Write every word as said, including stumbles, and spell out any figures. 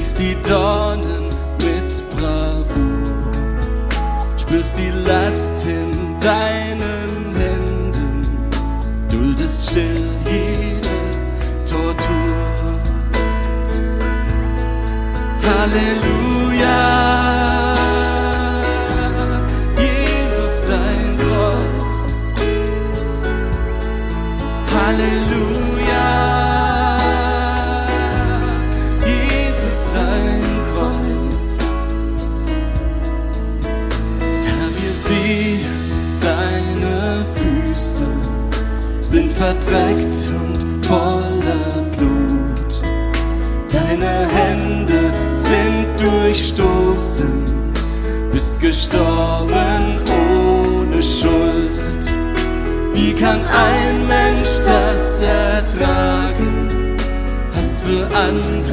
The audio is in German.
trägst die Dornen mit Bravour, spürst die Last in deinen Händen, duldest still jede Tortur. Halleluja, Jesus dein Kreuz. Halleluja, Jesus dein Kreuz. Herr, wir sehen, deine Füße sind verdreckt und voller Blut. Deine Hände sind durchstoßen, bist gestorben ohne Schuld. Wie kann ein Mensch das ertragen? Hast für andere